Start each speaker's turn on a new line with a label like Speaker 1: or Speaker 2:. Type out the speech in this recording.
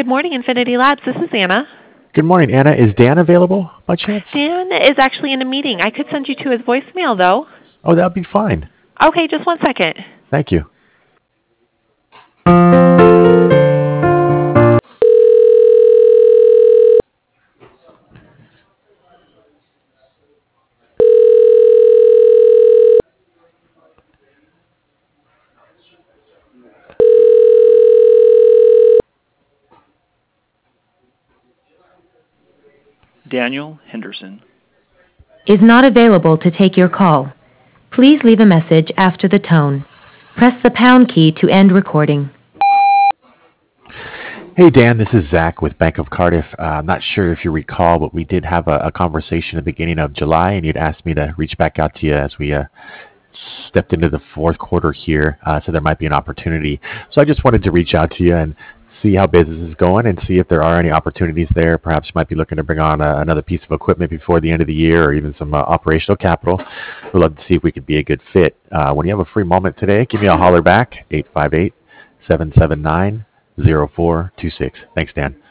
Speaker 1: morning, Infinity Labs. This is Anna.
Speaker 2: Good morning, Anna. Is Dan available by chance?
Speaker 1: Dan is actually in a meeting. I could send you to his voicemail, though.
Speaker 2: Oh, that'd be fine.
Speaker 1: Okay, just one second.
Speaker 2: Thank you.
Speaker 3: Daniel Henderson
Speaker 4: is not available to take your call. Please leave a message after the tone. Press the pound key to end recording.
Speaker 2: Hey, Dan, this is Zach with Bank of Cardiff. I'm not sure if you recall, but we did have a conversation at the beginning of July, and you'd asked me to reach back out to you as we stepped into the fourth quarter here, so there might be an opportunity. So I just wanted to reach out to you and see how business is going and see if there are any opportunities there. Perhaps you might be looking to bring on another piece of equipment before the end of the year, or even some operational capital. We'd love to see if we could be a good fit. When you have a free moment today, give me a holler back, 858-779-0426. Thanks, Dan.